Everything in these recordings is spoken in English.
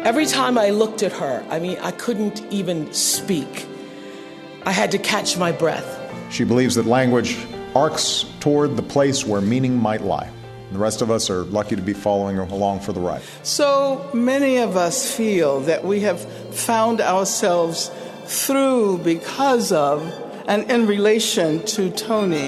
Every time I looked at her, I couldn't even speak. I had to catch my breath. She believes that language arcs toward the place where meaning might lie. The rest of us are lucky to be following along for the ride. So many of us feel that we have found ourselves through, because of, and in relation to Toni.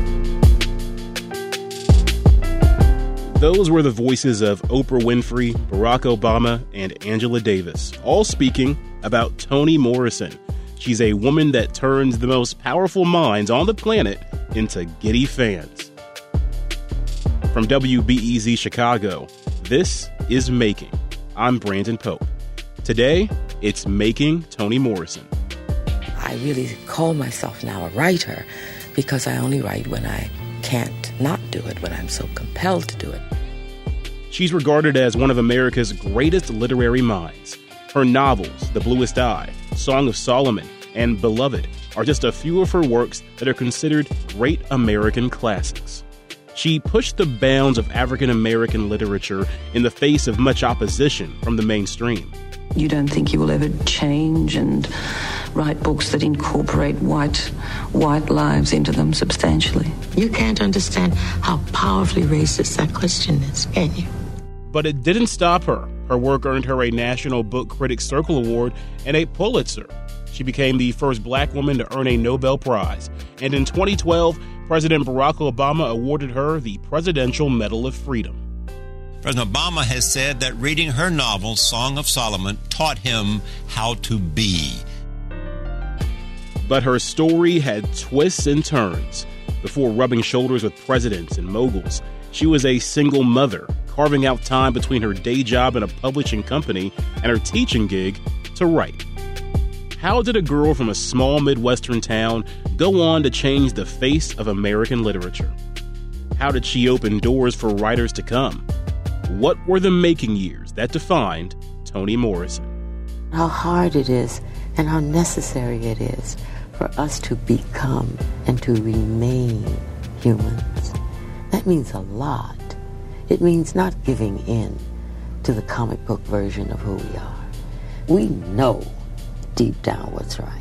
Those were the voices of Oprah Winfrey, Barack Obama, and Angela Davis, all speaking about Toni Morrison. She's a woman that turns the most powerful minds on the planet into giddy fans. From WBEZ Chicago, this is Making. I'm Brandon Pope. Today, it's Making Toni Morrison. I really call myself now a writer because I only write when I can't not do it, when I'm so compelled to do it. She's regarded as one of America's greatest literary minds. Her novels, The Bluest Eye, Song of Solomon, and Beloved are just a few of her works that are considered great American classics. She pushed the bounds of African American literature in the face of much opposition from the mainstream. You don't think you will ever change and write books that incorporate white lives into them substantially? You can't understand how powerfully racist that question is, can you? But it didn't stop her. Her work earned her a National Book Critics Circle Award and a Pulitzer. She became the first black woman to earn a Nobel Prize. And in 2012, President Barack Obama awarded her the Presidential Medal of Freedom. President Obama has said that reading her novel, Song of Solomon, taught him how to be. But her story had twists and turns. Before rubbing shoulders with presidents and moguls, she was a single mother, carving out time between her day job in a publishing company and her teaching gig to write. How did a girl from a small Midwestern town go on to change the face of American literature? How did she open doors for writers to come? What were the making years that defined Toni Morrison? How hard it is and how necessary it is for us to become and to remain humans. That means a lot. It means not giving in to the comic book version of who we are. We know deep down what's right.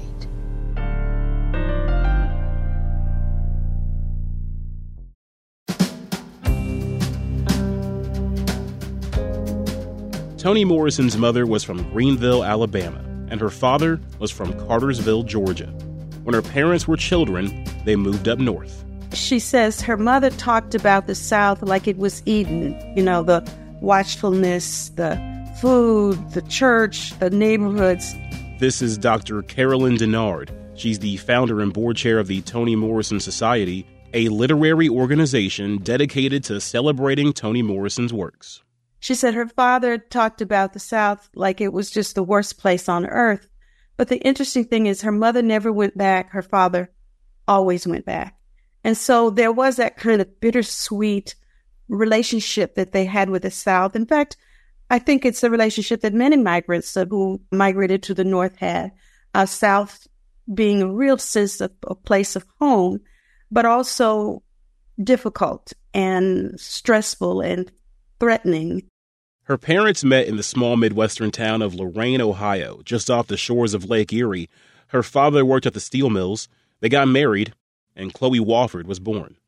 Toni Morrison's mother was from Greenville, Alabama, and her father was from Cartersville, Georgia. When her parents were children, they moved up north. She says her mother talked about the South like it was Eden. You know, the watchfulness, the food, the church, the neighborhoods. This is Dr. Carolyn Denard. She's the founder and board chair of the Toni Morrison Society, a literary organization dedicated to celebrating Toni Morrison's works. She said her father talked about the South like it was just the worst place on earth. But the interesting thing is her mother never went back. Her father always went back. And so there was that kind of bittersweet relationship that they had with the South. In fact, I think it's a relationship that many migrants who migrated to the North had. South being a real sense of a place of home, but also difficult and stressful and threatening. Her parents met in the small Midwestern town of Lorain, Ohio, just off the shores of Lake Erie. Her father worked at the steel mills. They got married, and Chloe Wofford was born.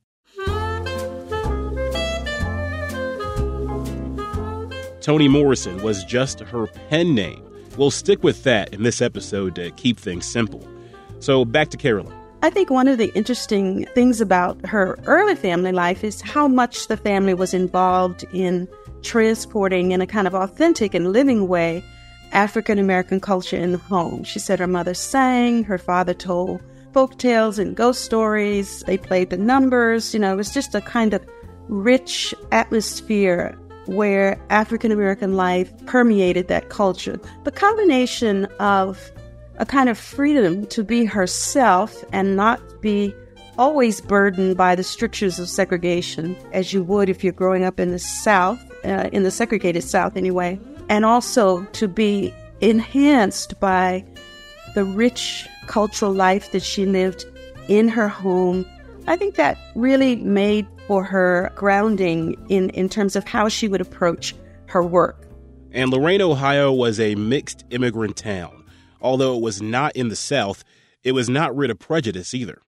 Toni Morrison was just her pen name. We'll stick with that in this episode to keep things simple. So back to Carolyn. I think one of the interesting things about her early family life is how much the family was involved in transporting in a kind of authentic and living way African-American culture in the home. She said her mother sang, her father told folk tales and ghost stories. They played the numbers. You know, it was just a kind of rich atmosphere where African-American life permeated that culture. The combination of a kind of freedom to be herself and not be always burdened by the strictures of segregation, as you would if you're growing up in the South, in the segregated South anyway, and also to be enhanced by the rich cultural life that she lived in her home. I think that really made for her grounding in terms of how she would approach her work. And Lorain, Ohio was a mixed immigrant town. Although it was not in the South, it was not rid of prejudice either.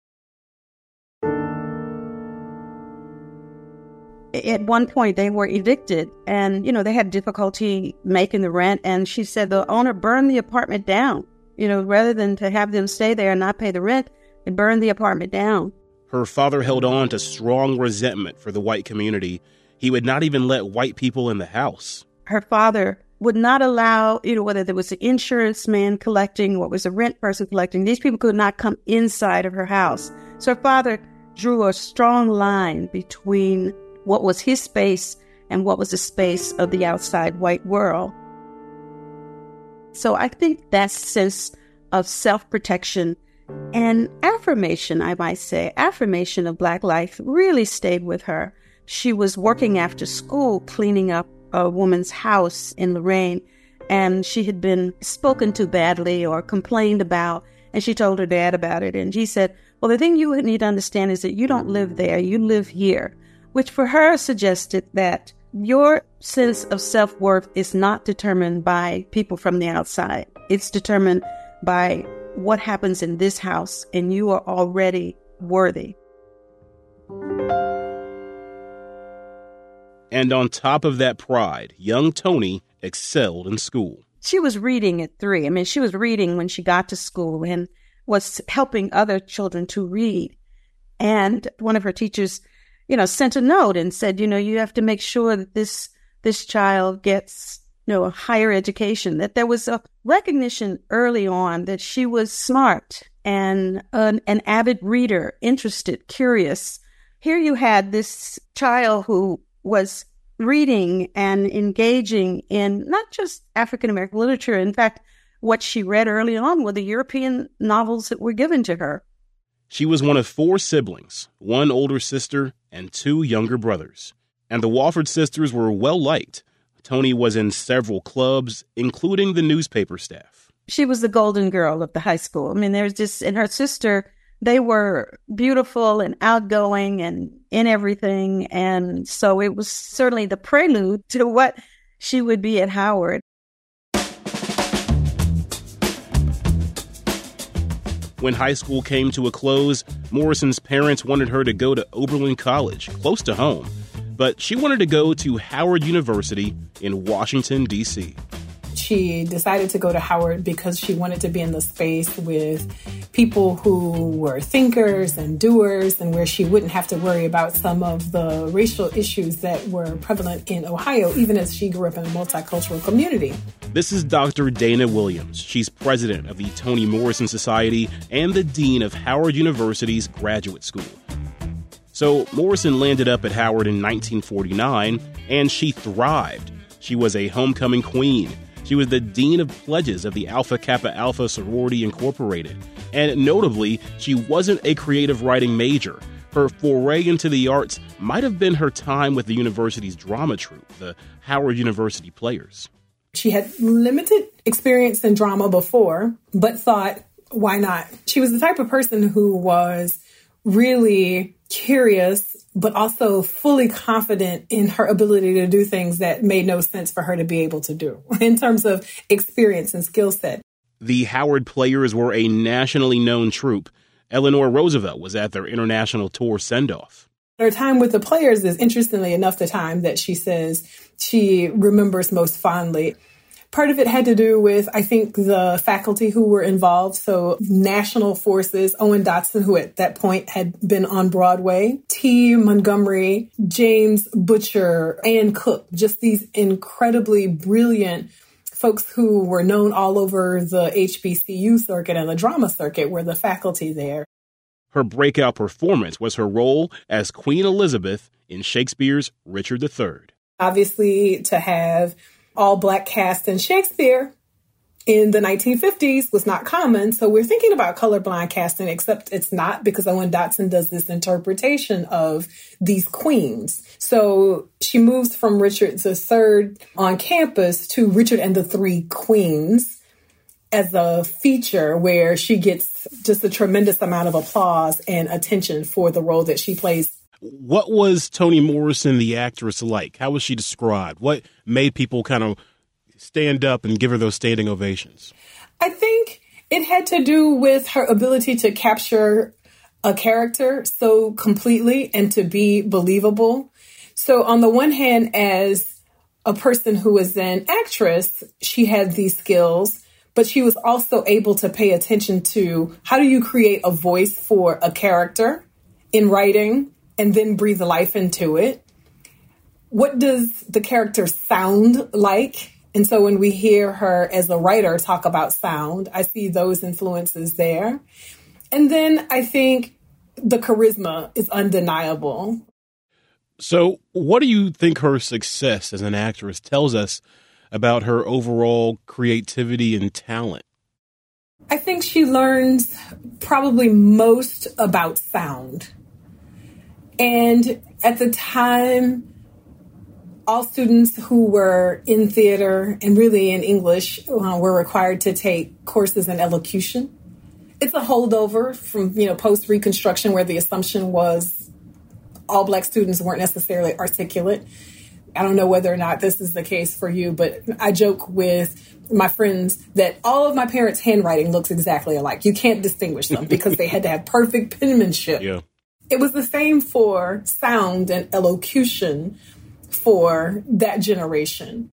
At one point, they were evicted and, they had difficulty making the rent. And she said the owner burned the apartment down. Rather than to have them stay there and not pay the rent, they burned the apartment down. Her father held on to strong resentment for the white community. He would not even let white people in the house. Her father would not allow, whether there was an insurance man collecting or was a rent person collecting, these people could not come inside of her house. So her father drew a strong line between what was his space and what was the space of the outside white world. So I think that sense of self-protection and affirmation, I might say, affirmation of Black life really stayed with her. She was working after school, cleaning up a woman's house in Lorain, and she had been spoken to badly or complained about, and she told her dad about it. And he said, well, the thing you need to understand is that you don't live there, you live here, which for her suggested that your sense of self-worth is not determined by people from the outside. It's determined by what happens in this house, and you are already worthy. And on top of that pride, young Toni excelled in school. She was reading at 3. She was reading when she got to school and was helping other children to read. And one of her teachers, sent a note and said, you have to make sure that this child gets, a higher education, that there was a recognition early on that she was smart and an avid reader, interested, curious. Here you had this child who was reading and engaging in not just African-American literature. In fact, what she read early on were the European novels that were given to her. She was one of 4 siblings, 1 older sister and 2 younger brothers. And the Wofford sisters were well-liked. Toni was in several clubs, including the newspaper staff. She was the golden girl of the high school. There's just, and her sister, they were beautiful and outgoing and in everything. And so it was certainly the prelude to what she would be at Howard. When high school came to a close, Morrison's parents wanted her to go to Oberlin College, close to home. But she wanted to go to Howard University in Washington, D.C. She decided to go to Howard because she wanted to be in the space with people who were thinkers and doers, and where she wouldn't have to worry about some of the racial issues that were prevalent in Ohio, even as she grew up in a multicultural community. This is Dr. Dana Williams. She's president of the Toni Morrison Society and the dean of Howard University's graduate school. So Morrison landed up at Howard in 1949, and she thrived. She was a homecoming queen. She was the dean of pledges of the Alpha Kappa Alpha Sorority Incorporated. And notably, she wasn't a creative writing major. Her foray into the arts might have been her time with the university's drama troupe, the Howard University Players. She had limited experience in drama before, but thought, why not? She was the type of person who was really curious, but also fully confident in her ability to do things that made no sense for her to be able to do in terms of experience and skill set. The Howard Players were a nationally known troupe. Eleanor Roosevelt was at their international tour send-off. Her time with the Players is, interestingly enough, the time that she says she remembers most fondly. Part of it had to do with, I think, the faculty who were involved. So national forces, Owen Dotson, who at that point had been on Broadway, T. Montgomery, James Butcher, Ann Cook, just these incredibly brilliant folks who were known all over the HBCU circuit and the drama circuit were the faculty there. Her breakout performance was her role as Queen Elizabeth in Shakespeare's Richard III. Obviously, to have all-Black cast in Shakespeare in the 1950s was not common. So we're thinking about colorblind casting, except it's not, because Owen Dotson does this interpretation of these queens. So she moves from Richard III on campus to Richard and the Three Queens as a feature where she gets just a tremendous amount of applause and attention for the role that she plays. What was Toni Morrison, the actress, like? How was she described? What made people kind of stand up and give her those standing ovations? I think it had to do with her ability to capture a character so completely and to be believable. So on the one hand, as a person who was an actress, she had these skills, but she was also able to pay attention to how do you create a voice for a character in writing and then breathe life into it? What does the character sound like? And so when we hear her as a writer talk about sound, I see those influences there. And then I think the charisma is undeniable. So what do you think her success as an actress tells us about her overall creativity and talent? I think she learns probably most about sound. And at the time, all students who were in theater and really in English were required to take courses in elocution. It's a holdover from, post-Reconstruction, where the assumption was all Black students weren't necessarily articulate. I don't know whether or not this is the case for you, but I joke with my friends that all of my parents' handwriting looks exactly alike. You can't distinguish them because they had to have perfect penmanship. Yeah. It was the same for sound and elocution for that generation.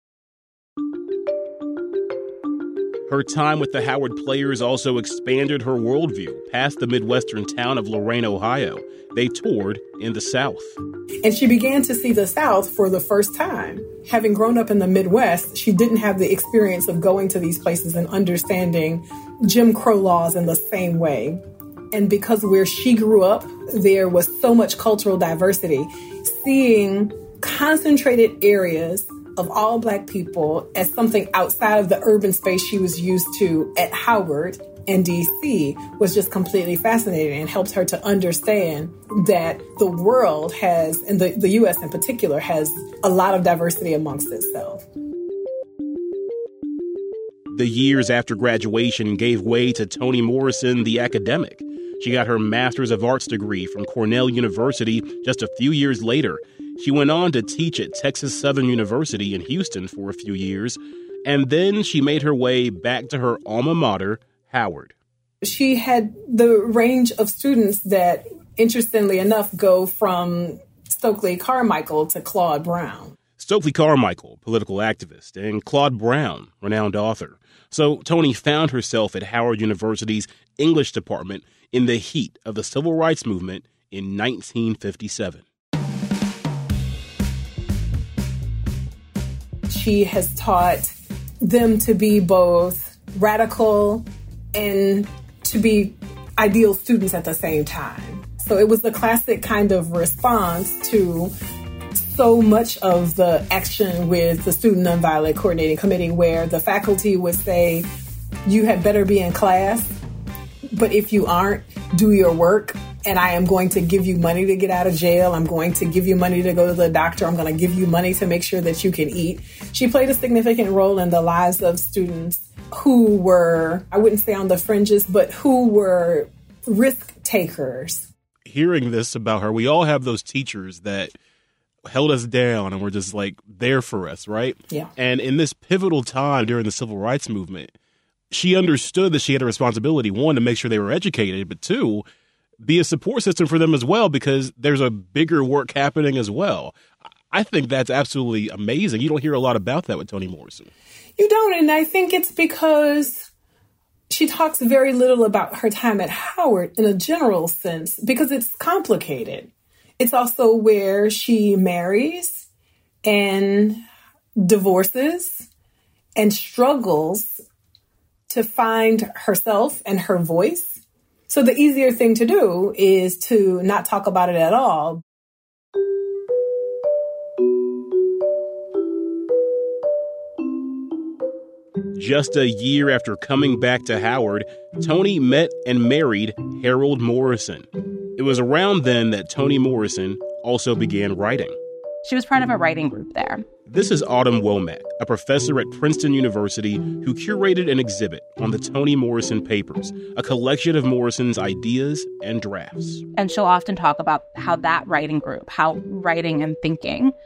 Her time with the Howard Players also expanded her worldview past the Midwestern town of Lorain, Ohio. They toured in the South. And she began to see the South for the first time. Having grown up in the Midwest, she didn't have the experience of going to these places and understanding Jim Crow laws in the same way. And because where she grew up, there was so much cultural diversity, seeing concentrated areas of all Black people as something outside of the urban space she was used to at Howard and D.C. was just completely fascinating and helped her to understand that the world has, and the U.S. in particular, has a lot of diversity amongst itself. The years after graduation gave way to Toni Morrison, the academic. She got her Master's of Arts degree from Cornell University just a few years later. She went on to teach at Texas Southern University in Houston for a few years, and then she made her way back to her alma mater, Howard. She had the range of students that, interestingly enough, go from Stokely Carmichael to Claude Brown. Stokely Carmichael, political activist, and Claude Brown, renowned author. So Toni found herself at Howard University's English department in the heat of the Civil Rights Movement in 1957. She has taught them to be both radical and to be ideal students at the same time. So it was the classic kind of response to so much of the action with the Student Nonviolent Coordinating Committee, where the faculty would say, you had better be in class, but if you aren't, do your work. And I am going to give you money to get out of jail. I'm going to give you money to go to the doctor. I'm going to give you money to make sure that you can eat. She played a significant role in the lives of students who were, I wouldn't say on the fringes, but who were risk takers. Hearing this about her, we all have those teachers that held us down and were just like there for us, right? Yeah. And in this pivotal time during the Civil Rights Movement, she understood that she had a responsibility, one, to make sure they were educated, but two, be a support system for them as well, because there's a bigger work happening as well. I think that's absolutely amazing. You don't hear a lot about that with Toni Morrison. You don't, and I think it's because she talks very little about her time at Howard in a general sense, because it's complicated. It's also where she marries and divorces and struggles to find herself and her voice. So the easier thing to do is to not talk about it at all. Just a year after coming back to Howard, Toni met and married Harold Morrison. It was around then that Toni Morrison also began writing. She was part of a writing group there. This is Autumn Womack, a professor at Princeton University who curated an exhibit on the Toni Morrison Papers, a collection of Morrison's ideas and drafts. And she'll often talk about how that writing group, how writing and thinking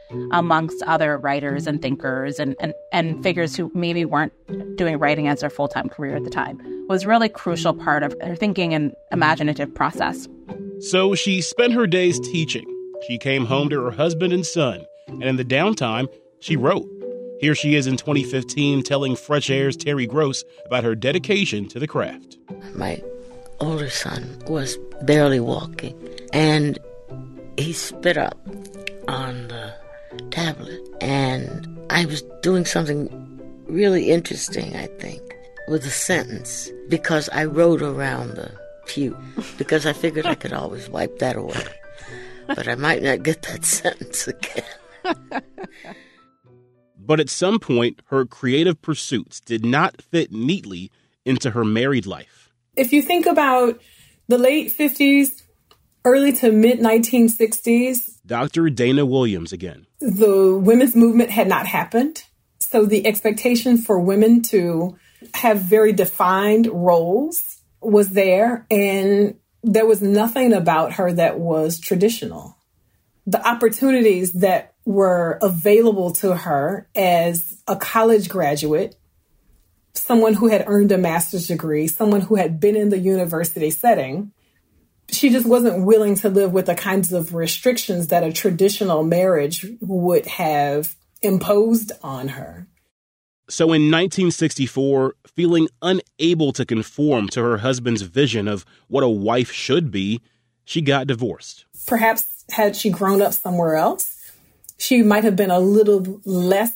amongst other writers and thinkers and figures who maybe weren't doing writing as their full-time career at the time. It was a really crucial part of her thinking and imaginative process. So she spent her days teaching. She came home to her husband and son, and in the downtime, she wrote. Here she is in 2015 telling Fresh Air's Terry Gross about her dedication to the craft. My older son was barely walking, and he spit up on the tablet. And I was doing something really interesting, I think, with a sentence, because I wrote around the pew, because I figured I could always wipe that away. But I might not get that sentence again. But at some point, her creative pursuits did not fit neatly into her married life. If you think about the late 50s, early to mid 1960s, Dr. Dana Williams again. The women's movement had not happened. So the expectation for women to have very defined roles was there, and there was nothing about her that was traditional. The opportunities that were available to her as a college graduate, someone who had earned a master's degree, someone who had been in the university setting, she just wasn't willing to live with the kinds of restrictions that a traditional marriage would have imposed on her. So in 1964, feeling unable to conform to her husband's vision of what a wife should be, she got divorced. Perhaps had she grown up somewhere else, she might have been a little less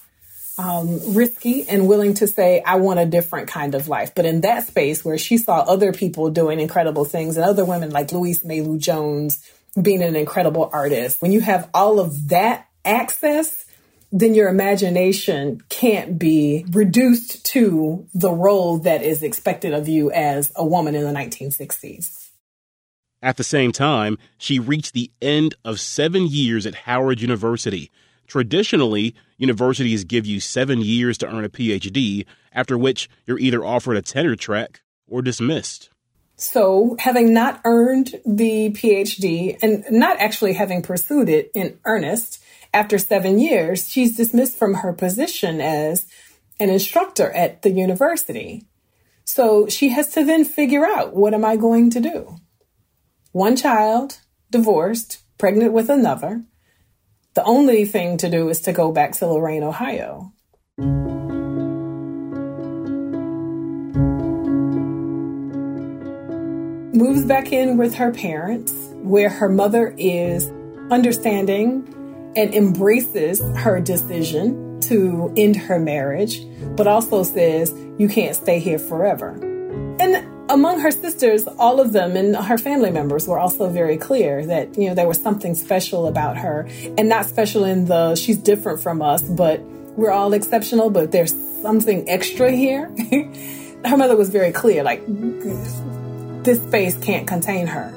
risky and willing to say, I want a different kind of life. But in that space where she saw other people doing incredible things and other women like Louise Maylou Jones being an incredible artist, when you have all of that access, then your imagination can't be reduced to the role that is expected of you as a woman in the 1960s. At the same time, she reached the end of 7 years at Howard University. Traditionally, universities give you 7 years to earn a PhD, after which you're either offered a tenure track or dismissed. So having not earned the PhD and not actually having pursued it in earnest, after 7 years, she's dismissed from her position as an instructor at the university. So she has to then figure out, what am I going to do? One child, divorced, pregnant with another. The only thing to do is to go back to Lorain, Ohio. Moves back in with her parents, where her mother is understanding and embraces her decision to end her marriage, but also says, you can't stay here forever. And among her sisters, all of them and her family members were also very clear that, there was something special about her, and not special in the she's different from us, but we're all exceptional, but there's something extra here. Her mother was very clear, like, this space can't contain her.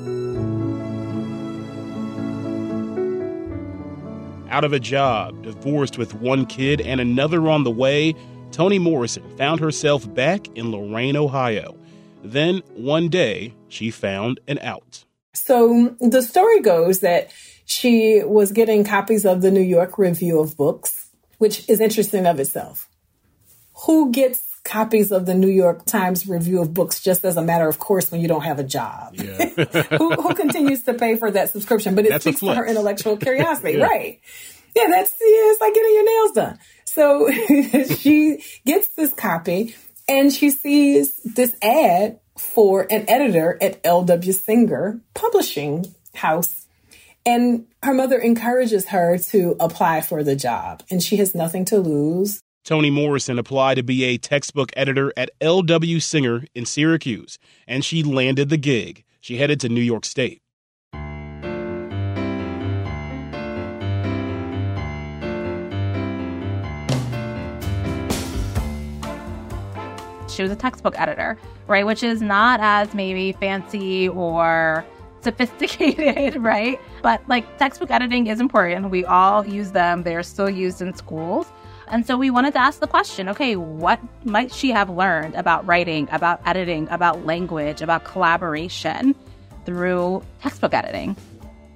Out of a job, divorced with one kid and another on the way, Toni Morrison found herself back in Lorain, Ohio. Then, one day, she found an out. So the story goes that she was getting copies of the New York Review of Books, which is interesting of itself. Who gets copies of the New York Times Review of Books just as a matter of course when you don't have a job? Yeah. who continues to pay for that subscription? But it speaks to her intellectual curiosity, yeah. Right? Yeah, it's like getting your nails done. So she gets this copy and she sees this ad for an editor at L.W. Singer Publishing House. And her mother encourages her to apply for the job, and she has nothing to lose. Toni Morrison applied to be a textbook editor at L.W. Singer in Syracuse, and she landed the gig. She headed to New York State. She was a textbook editor, right? Which is not as maybe fancy or sophisticated, right? But textbook editing is important. We all use them. They're still used in schools. And so we wanted to ask the question, okay, what might she have learned about writing, about editing, about language, about collaboration through textbook editing?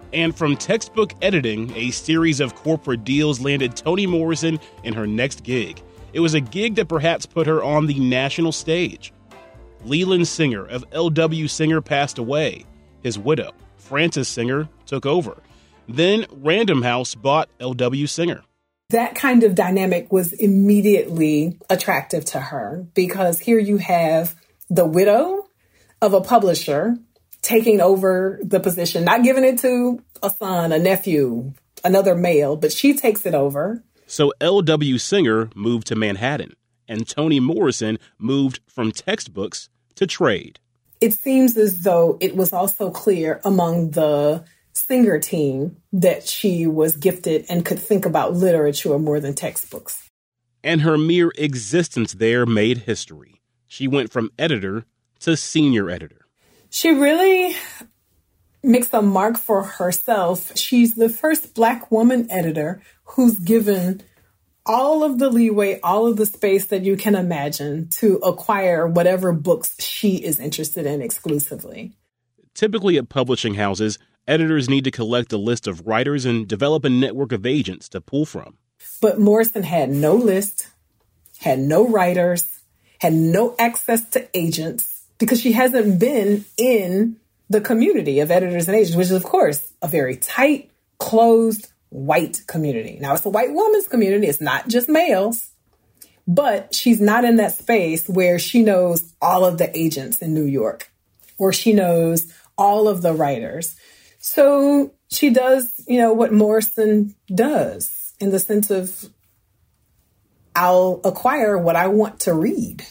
And from textbook editing, a series of corporate deals landed Toni Morrison in her next gig. It was a gig that perhaps put her on the national stage. Leland Singer of L.W. Singer passed away. His widow, Frances Singer, took over. Then Random House bought L.W. Singer. That kind of dynamic was immediately attractive to her because here you have the widow of a publisher taking over the position, not giving it to a son, a nephew, another male, but she takes it over. So L.W. Singer moved to Manhattan, and Toni Morrison moved from textbooks to trade. It seems as though it was also clear among the Singer team that she was gifted and could think about literature more than textbooks. And her mere existence there made history. She went from editor to senior editor. She really makes a mark for herself. She's the first Black woman editor who's given all of the leeway, all of the space that you can imagine to acquire whatever books she is interested in exclusively. Typically at publishing houses, editors need to collect a list of writers and develop a network of agents to pull from. But Morrison had no list, had no writers, had no access to agents because she hasn't been in the community of editors and agents, which is, of course, a very tight, closed, white community. Now, it's a white woman's community. It's not just males. But she's not in that space where she knows all of the agents in New York or she knows all of the writers. So she does, what Morrison does in the sense of I'll acquire what I want to read.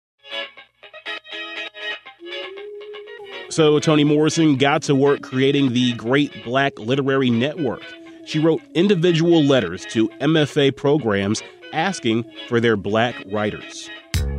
So Toni Morrison got to work creating the Great Black Literary Network. She wrote individual letters to MFA programs asking for their Black writers.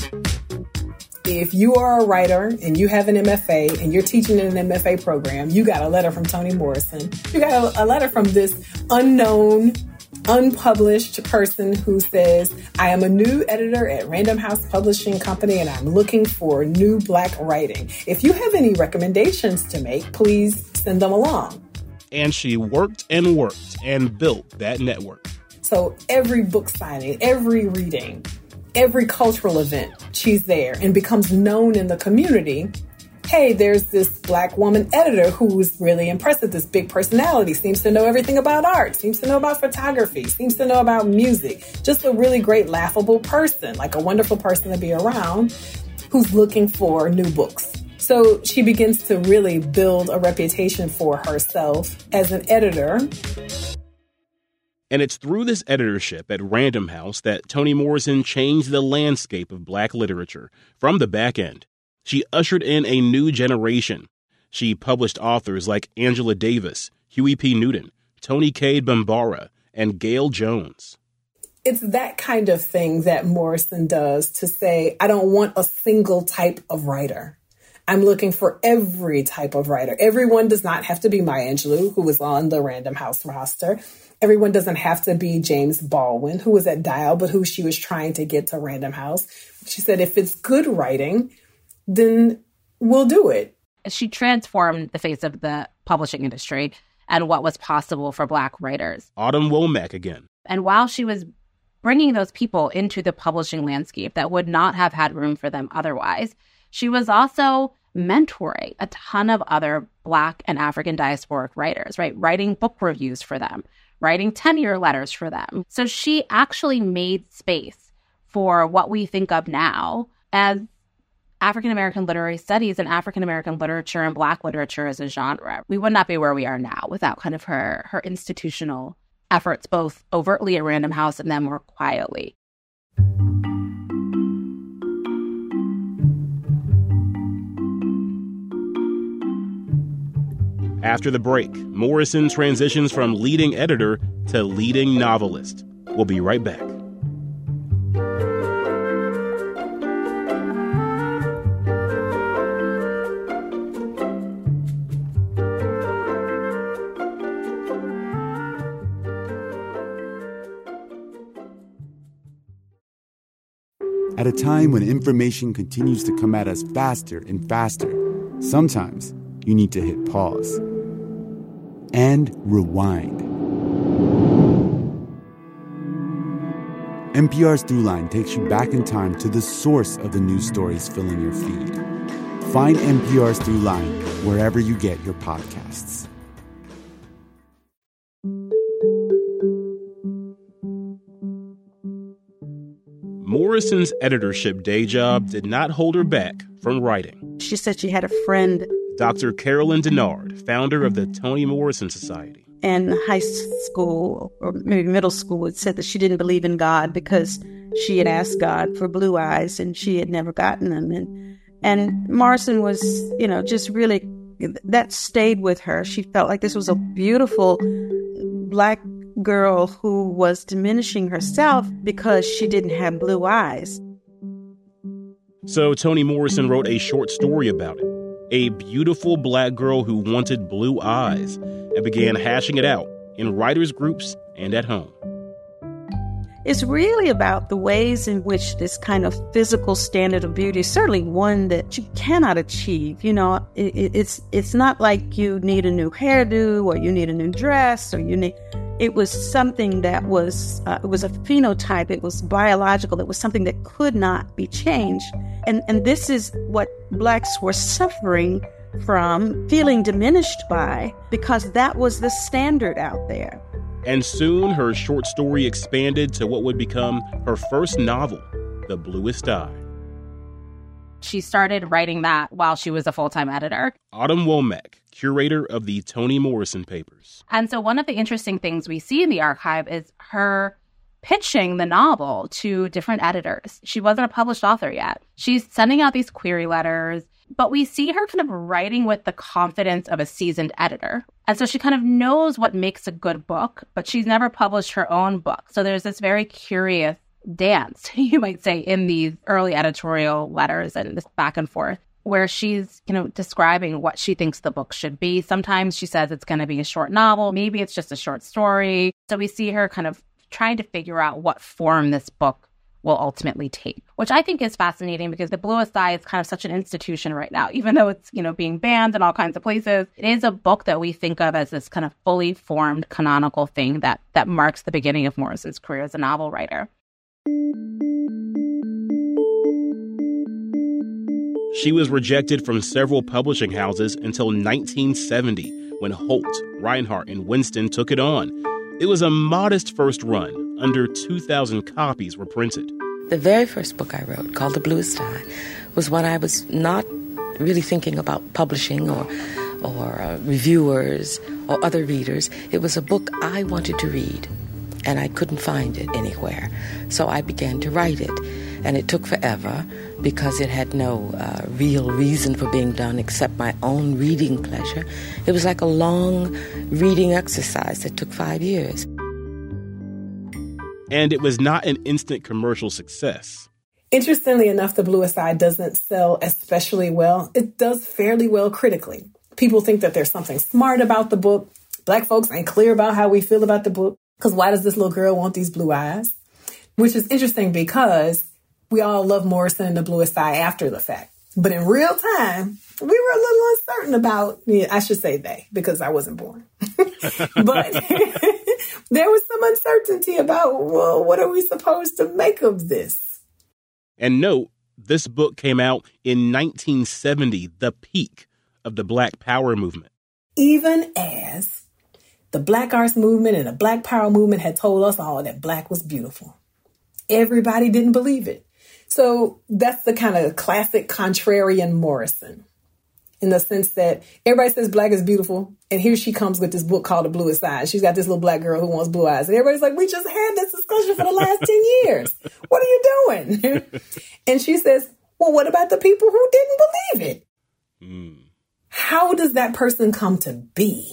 If you are a writer and you have an MFA and you're teaching in an MFA program, you got a letter from Toni Morrison. You got a letter from this unknown, unpublished person who says, I am a new editor at Random House Publishing Company and I'm looking for new Black writing. If you have any recommendations to make, please send them along. And she worked and built that network. So every book signing, every reading, every cultural event, she's there and becomes known in the community. Hey, there's this Black woman editor who's really impressive, this big personality, seems to know everything about art, seems to know about photography, seems to know about music. Just a really great, laughable person, like a wonderful person to be around who's looking for new books. So she begins to really build a reputation for herself as an editor. And it's through this editorship at Random House that Toni Morrison changed the landscape of Black literature from the back end. She ushered in a new generation. She published authors like Angela Davis, Huey P. Newton, Toni Cade Bambara, and Gail Jones. It's that kind of thing that Morrison does to say, I don't want a single type of writer. I'm looking for every type of writer. Everyone does not have to be Maya Angelou, who was on the Random House roster. Everyone doesn't have to be James Baldwin, who was at Dial, but who she was trying to get to Random House. She said, if it's good writing, then we'll do it. She transformed the face of the publishing industry and what was possible for Black writers. Autumn Womack again. And while she was bringing those people into the publishing landscape that would not have had room for them otherwise, she was also mentoring a ton of other Black and African diasporic writers, right? Writing book reviews for them, writing tenure letters for them. So she actually made space for what we think of now as African-American literary studies and African-American literature and Black literature as a genre. We would not be where we are now without kind of her institutional efforts, both overtly at Random House and then more quietly. After the break, Morrison transitions from leading editor to leading novelist. We'll be right back. At a time when information continues to come at us faster and faster, sometimes you need to hit pause and rewind. NPR's Throughline takes you back in time to the source of the news stories filling your feed. Find NPR's Throughline wherever you get your podcasts. Morrison's editorship day job did not hold her back from writing. She said she had a friend, Dr. Carolyn Denard, founder of the Toni Morrison Society. In high school, or maybe middle school, it said that she didn't believe in God because she had asked God for blue eyes and she had never gotten them. And Morrison was, just really, that stayed with her. She felt like this was a beautiful Black girl who was diminishing herself because she didn't have blue eyes. So Toni Morrison wrote a short story about it. A beautiful Black girl who wanted blue eyes, and began hashing it out in writers' groups and at home. It's really about the ways in which this kind of physical standard of beauty is certainly one that you cannot achieve. It's not like you need a new hairdo or you need a new dress or it was something that was, it was a phenotype, it was biological, it was something that could not be changed. And this is what Blacks were suffering from, feeling diminished by, because that was the standard out there. And soon her short story expanded to what would become her first novel, The Bluest Eye. She started writing that while she was a full-time editor. Autumn Womack, curator of the Toni Morrison Papers. And so one of the interesting things we see in the archive is her pitching the novel to different editors. She wasn't a published author yet. She's sending out these query letters, but we see her kind of writing with the confidence of a seasoned editor. And so she kind of knows what makes a good book, but she's never published her own book. So there's this very curious dance, you might say, in these early editorial letters and this back and forth, where she's, describing what she thinks the book should be. Sometimes she says it's going to be a short novel. Maybe it's just a short story. So we see her kind of trying to figure out what form this book will ultimately take, which I think is fascinating because The Bluest Eye is kind of such an institution right now, even though it's, being banned in all kinds of places. It is a book that we think of as this kind of fully formed canonical thing that marks the beginning of Morrison's career as a novel writer. She was rejected from several publishing houses until 1970, when Holt, Reinhardt, and Winston took it on. It was a modest first run. Under 2,000 copies were printed. The very first book I wrote, called The Bluest Eye, was when I was not really thinking about publishing or reviewers or other readers. It was a book I wanted to read, and I couldn't find it anywhere. So I began to write it, and it took forever because it had no real reason for being done except my own reading pleasure. It was like a long reading exercise that took 5 years. And it was not an instant commercial success. Interestingly enough, The Bluest Eye doesn't sell especially well. It does fairly well critically. People think that there's something smart about the book. Black folks ain't clear about how we feel about the book. Because why does this little girl want these blue eyes? Which is interesting because we all love Morrison and The Bluest Eye after the fact. But in real time, we were a little uncertain about, I should say they, because I wasn't born. But there was some uncertainty about, well, what are we supposed to make of this? And note, this book came out in 1970, the peak of the Black Power movement. Even as the Black Arts movement and the Black Power movement had told us all that Black was beautiful. Everybody didn't believe it. So that's the kind of classic contrarian Morrison, in the sense that everybody says Black is beautiful, and here she comes with this book called The Bluest Eye. She's got this little Black girl who wants blue eyes. And everybody's like, we just had this discussion for the last 10 years. What are you doing? And she says, well, what about the people who didn't believe it? How does that person come to be?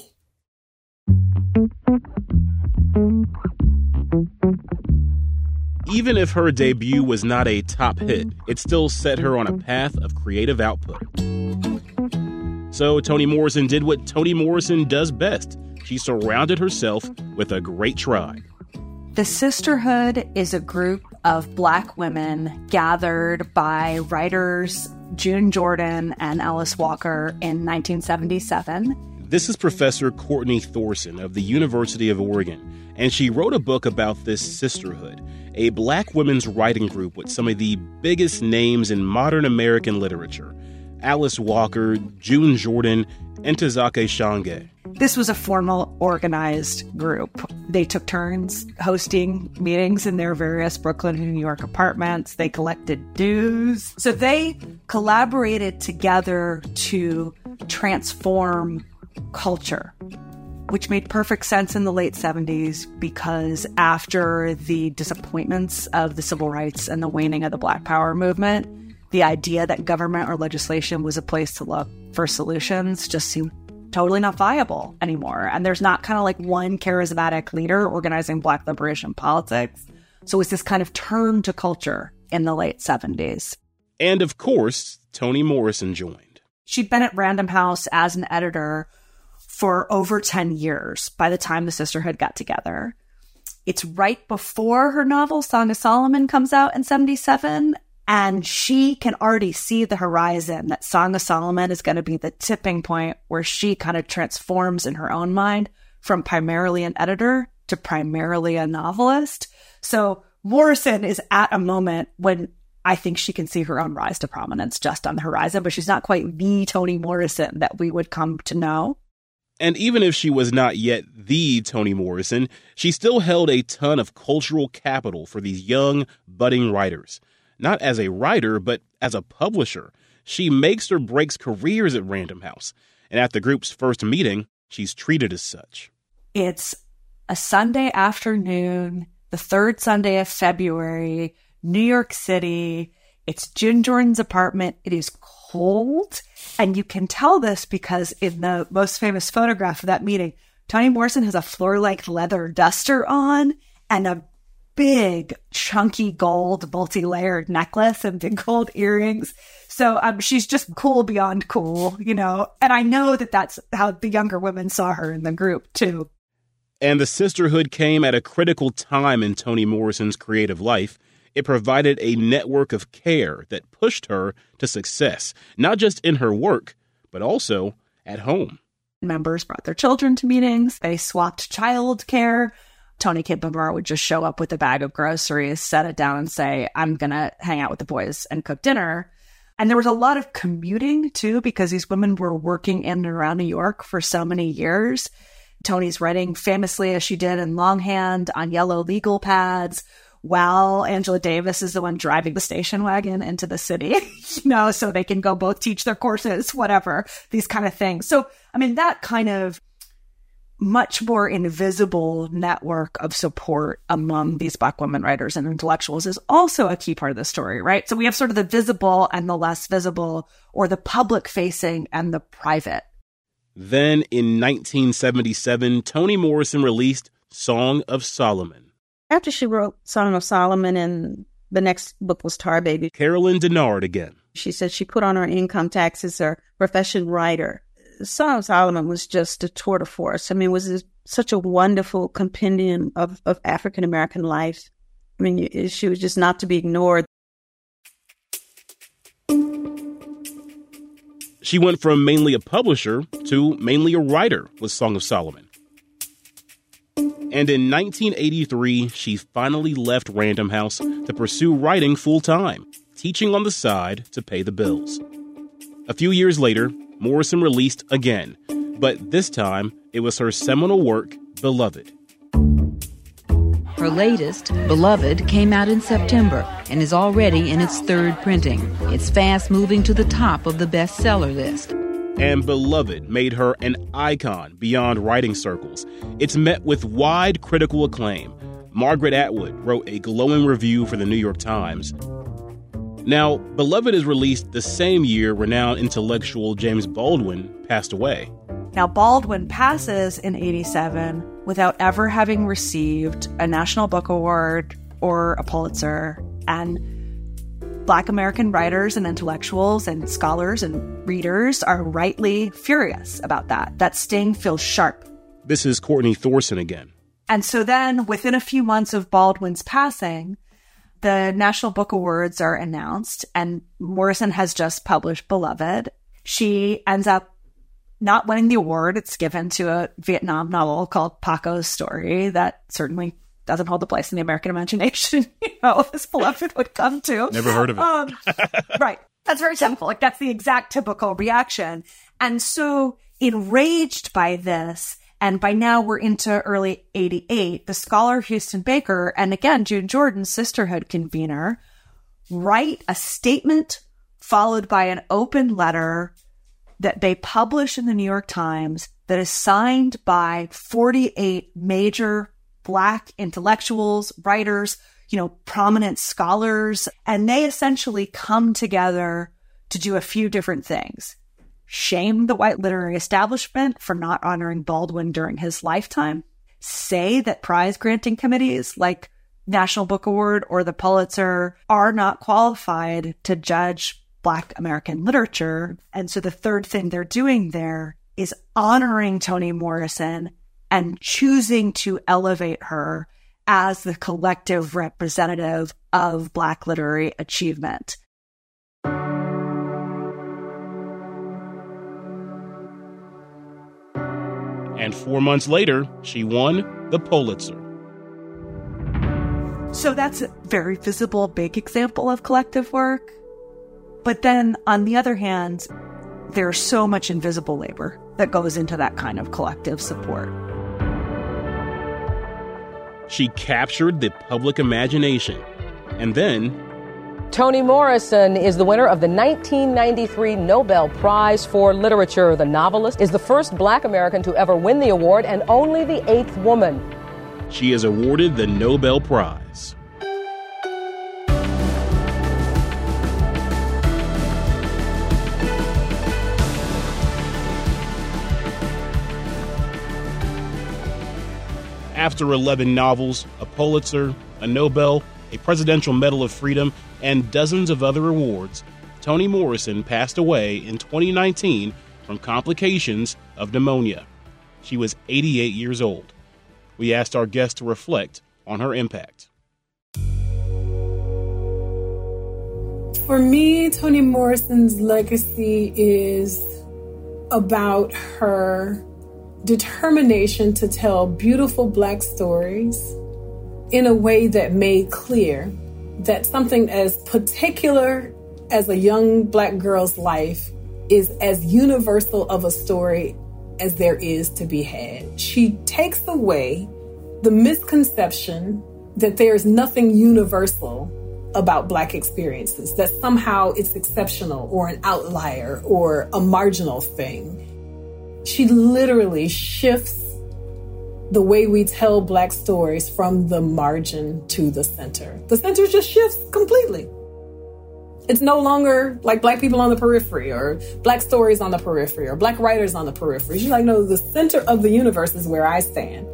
Even if her debut was not a top hit, it still set her on a path of creative output. So Toni Morrison did what Toni Morrison does best. She surrounded herself with a great tribe. The Sisterhood is a group of Black women gathered by writers June Jordan and Alice Walker in 1977. This is Professor Courtney Thorson of the University of Oregon, and she wrote a book about this sisterhood, a Black women's writing group with some of the biggest names in modern American literature: Alice Walker, June Jordan, and Ntozake Shange. This was a formal, organized group. They took turns hosting meetings in their various Brooklyn and New York apartments. They collected dues. So they collaborated together to transform culture, which made perfect sense in the late 70s because after the disappointments of the civil rights and the waning of the Black Power movement, the idea that government or legislation was a place to look for solutions just seemed totally not viable anymore. And there's not kind of like one charismatic leader organizing Black liberation politics. So it's this kind of turn to culture in the late 70s. And of course, Toni Morrison joined. She'd been at Random House as an editor for over 10 years by the time the sisterhood got together. It's right before her novel Song of Solomon comes out in 77. And she can already see the horizon that Song of Solomon is going to be the tipping point where she kind of transforms in her own mind from primarily an editor to primarily a novelist. So Morrison is at a moment when I think she can see her own rise to prominence just on the horizon, but she's not quite the Toni Morrison that we would come to know. And even if she was not yet the Toni Morrison, she still held a ton of cultural capital for these young, budding writers. Not as a writer, but as a publisher. She makes or breaks careers at Random House. And at the group's first meeting, she's treated as such. It's a Sunday afternoon, the third Sunday of February, New York City. It's June Jordan's apartment. It is cold. And you can tell this because in the most famous photograph of that meeting, Toni Morrison has a floor-length leather duster on and a big, chunky gold, multi-layered necklace and big gold earrings. So she's just cool beyond cool, you know. And I know that that's how the younger women saw her in the group, too. And the sisterhood came at a critical time in Toni Morrison's creative life. It provided a network of care that pushed her to success, not just in her work, but also at home. Members brought their children to meetings. They swapped childcare. Toni Kidmore would just show up with a bag of groceries, set it down and say, I'm going to hang out with the boys and cook dinner. And there was a lot of commuting, too, because these women were working in and around New York for so many years. Toni's writing famously, as she did, in longhand on yellow legal pads, while Angela Davis is the one driving the station wagon into the city, you know, so they can go both teach their courses, whatever, these kind of things. So, I mean, that kind of much more invisible network of support among these Black women writers and intellectuals is also a key part of the story, right? So we have sort of the visible and the less visible, or the public facing and the private. Then in 1977, Toni Morrison released Song of Solomon. After she wrote Song of Solomon, and the next book was Tar Baby. Carolyn Dennard again. She said she put on her income tax as her profession writer. Song of Solomon was just a tour de force. I mean, it was such a wonderful compendium of African-American life. I mean, she was just not to be ignored. She went from mainly a publisher to mainly a writer with Song of Solomon. And in 1983, she finally left Random House to pursue writing full-time, teaching on the side to pay the bills. A few years later, Morrison released again, but this time it was her seminal work, Beloved. Her latest, Beloved, came out in September and is already in its third printing. It's fast moving to the top of the bestseller list. And Beloved made her an icon beyond writing circles. It's met with wide critical acclaim. Margaret Atwood wrote a glowing review for the New York Times. Now, Beloved is released the same year renowned intellectual James Baldwin passed away. Now, Baldwin passes in 87 without ever having received a National Book Award or a Pulitzer. And Black American writers and intellectuals and scholars and readers are rightly furious about that. That sting feels sharp. This is Courtney Thorson again. And so then, within a few months of Baldwin's passing, the National Book Awards are announced, and Morrison has just published Beloved. She ends up not winning the award, it's given to a Vietnam novel called Paco's Story that certainly doesn't hold the place in the American imagination, this beloved would come to. Never heard of it. Right. That's very simple. Like, that's the exact typical reaction. And so enraged by this, and by now we're into early 88, the scholar Houston Baker, and again, June Jordan, Sisterhood convener, write a statement followed by an open letter that they publish in the New York Times that is signed by 48 major Black intellectuals, writers, prominent scholars, and they essentially come together to do a few different things. Shame the white literary establishment for not honoring Baldwin during his lifetime. Say that prize-granting committees like National Book Award or the Pulitzer are not qualified to judge Black American literature. And so the third thing they're doing there is honoring Toni Morrison and choosing to elevate her as the collective representative of Black literary achievement. And 4 months later, she won the Pulitzer. So that's a very visible, big example of collective work. But then, on the other hand, there's so much invisible labor that goes into that kind of collective support. She captured the public imagination. And then Toni Morrison is the winner of the 1993 Nobel Prize for Literature. The novelist is the first Black American to ever win the award and only the 8th woman. She is awarded the Nobel Prize. After 11 novels, a Pulitzer, a Nobel, a Presidential Medal of Freedom, and dozens of other awards, Toni Morrison passed away in 2019 from complications of pneumonia. She was 88 years old. We asked our guest to reflect on her impact. For me, Toni Morrison's legacy is about her determination to tell beautiful Black stories in a way that made clear that something as particular as a young Black girl's life is as universal of a story as there is to be had. She takes away the misconception that there's nothing universal about Black experiences, that somehow it's exceptional or an outlier or a marginal thing. She literally shifts the way we tell Black stories from the margin to the center. The center just shifts completely. It's no longer like Black people on the periphery or Black stories on the periphery or Black writers on the periphery. She's like, no, the center of the universe is where I stand.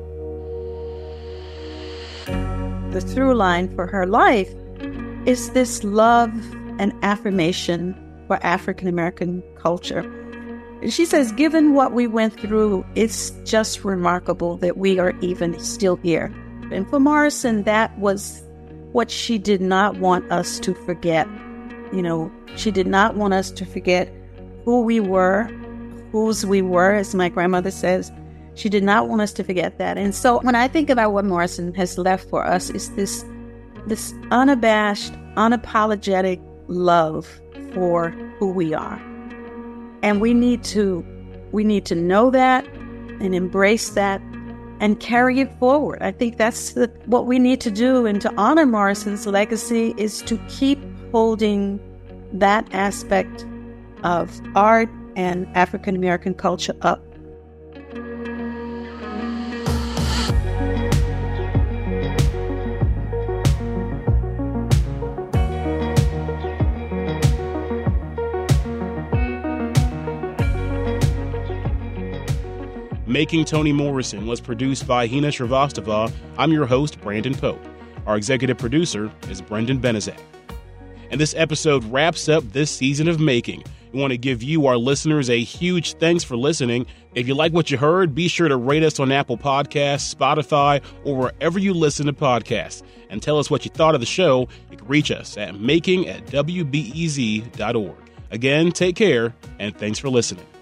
The through line for her life is this love and affirmation for African American culture. She says, given what we went through, it's just remarkable that we are even still here. And for Morrison, that was what she did not want us to forget. She did not want us to forget who we were, whose we were, as my grandmother says. She did not want us to forget that. And so when I think about what Morrison has left for us, is this unabashed, unapologetic love for who we are. And we need to know that and embrace that and carry it forward. I think that's what we need to do. And to honor Morrison's legacy is to keep holding that aspect of art and African American culture up. Making Toni Morrison was produced by Hina Shrivastava. I'm your host, Brandon Pope. Our executive producer is Brendan Benezak. And this episode wraps up this season of Making. We want to give you, our listeners, a huge thanks for listening. If you like what you heard, be sure to rate us on Apple Podcasts, Spotify, or wherever you listen to podcasts. And tell us what you thought of the show. You can reach us at making@wbez.org. Again, take care, and thanks for listening.